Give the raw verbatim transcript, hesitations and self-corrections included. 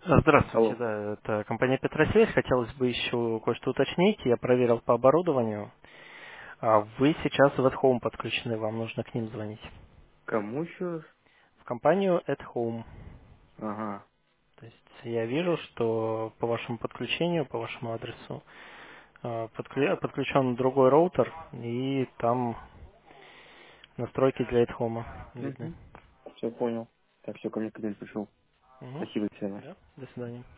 А, Здравствуйте, Алло. да, это компания Петросвязь. Хотелось бы еще кое-что уточнить. Я проверил по оборудованию. А вы сейчас в At Home подключены, вам нужно к ним звонить. Кому еще раз? В компанию At Home. Ага. То есть я вижу, что по вашему подключению, по вашему адресу а, подкле- подключен другой роутер, и там настройки для At Home видны. Угу. Все понял. Так, все, ко мне клиент пришел. Угу. Спасибо, Сена. Да, до свидания.